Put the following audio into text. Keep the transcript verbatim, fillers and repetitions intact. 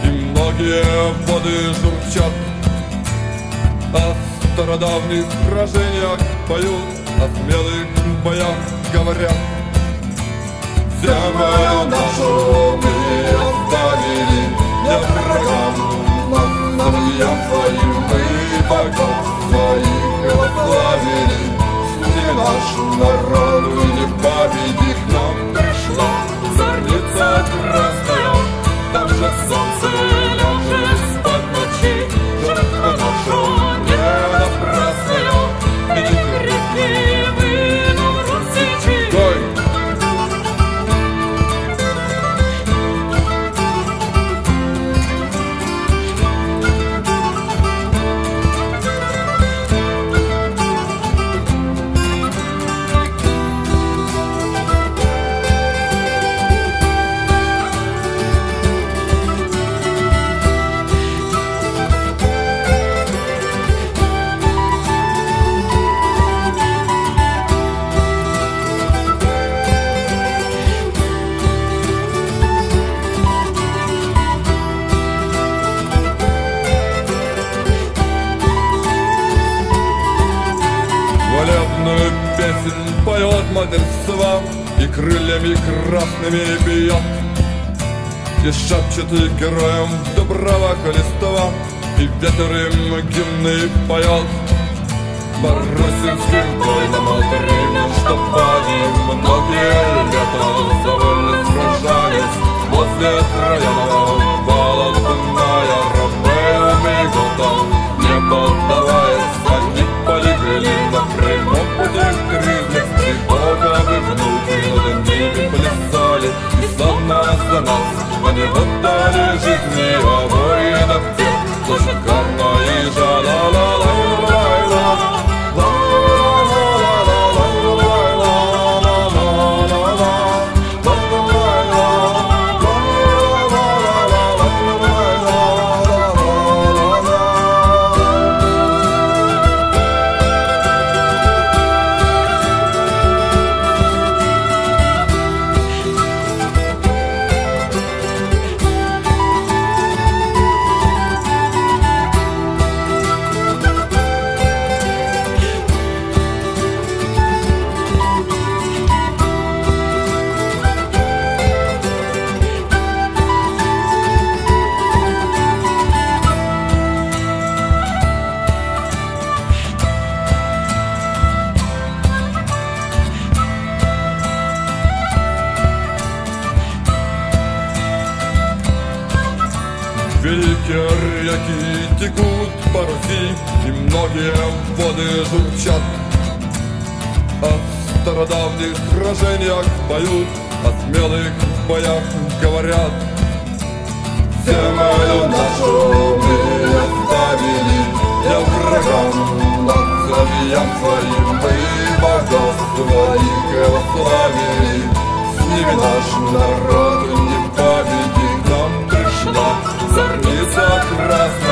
многие воды журчат. О стародавних сражениях поют, о смелых боях говорят. Землю нашу мы оставили не врагам, но сыновьям своим мы богов своих прославили. Не наш народ, не победи, к нам пришла зорница красная. Там же солнце ляжет спать ночи, жертва наша не напрасная. И крепкие мы нам русичи. Хвалебную песнь поет матерства и крыльями красными бьет, и шепчет героям доброго колества, и ветер им гимны поет. Барусинским воинам алтарем, что пади многие лета за вольность сражались возле Троянова вала лунная. Ромео и Готом, не поддаваясь, они полегли на прямом пути к ризности. Боговы внуки над ними плясали, и славно за нас они отдали жизни. О воинах тех, кто шикарно и жа-ла-ла-ла-ла-ла-ла. Великие реки текут по Руси, и многие воды журчат. О стародавних сражениях поют, о смелых боях говорят. Землю нашу мы оставили не врагам, но сыновьям своим мы богов своих прославили. С ними наш народ не победи, к нам пришла зорница красная.